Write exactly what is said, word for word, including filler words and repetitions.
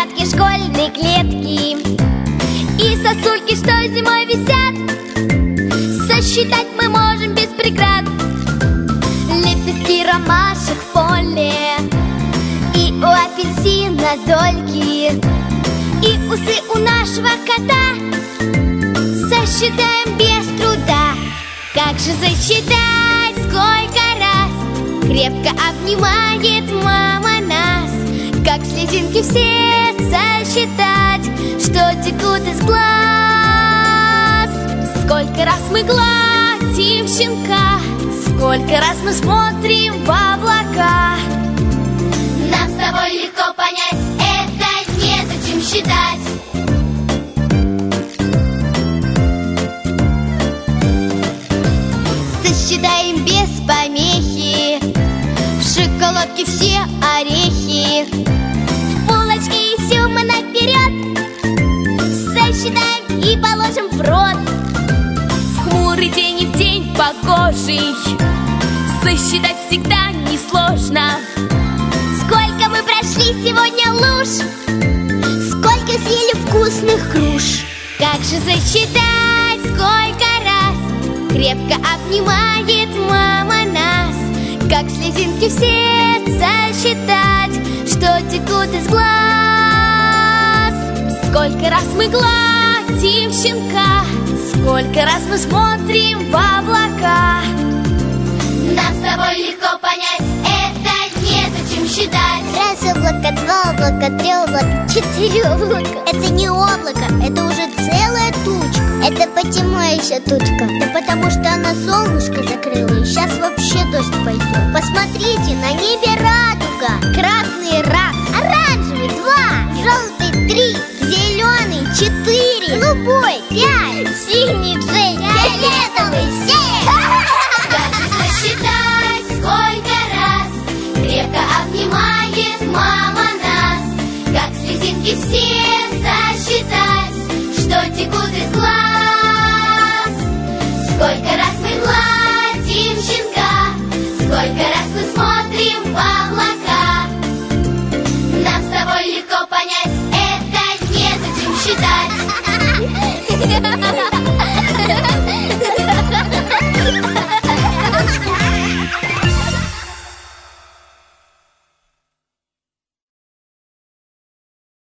загадки школьной клетки и сосульки, что зимой висят. Сосчитать мы можем без преград лепестки ромашек в поле, и у апельсина дольки, и усы у нашего кота. Сосчитаем без труда. Как же засчитать, сколько раз крепко обнимает мама нас? Как слезинки все сосчитать, что текут из глаз? Сколько раз мы гладим щенка, сколько раз мы смотрим в облака. Нам с тобой легко понять, это незачем считать. Сосчитаем без помехи в шоколадке все орехи, в булочке изюма наперед. Сосчитаем и положим в рот. В хмурый день и в день погожий сосчитать всегда несложно. Сколько мы прошли сегодня луж, сколько съели вкусных груш. Как же засчитать, сколько раз крепко обнимает мама нас? Как слезинки все сосчитать, что текут из глаз? Сколько раз мы гладим щенка, сколько раз мы смотрим в облака. Нам с тобой легко понять, это незачем считать. Раз облако, два облака, три облака, четыре облака. Это не облако, это уже целая тучка. Это почему еще тучка? Да потому что она солнышко закрыла, и сейчас вообще дождь пойдет. Посмотрите, на небе радуга. Красный раз, оранжевый два, желтый три, зеленый четыре, голубой пять, синий шесть, фиолетовый семь. Как же сосчитать, сколько раз крепко обнимает мама нас? Как слезинки все сосчитать, что текут из глаз? Сколько раз мы гладим щенка, сколько раз мы смотрим в облака. Нам с тобой легко понять, это незачем считать.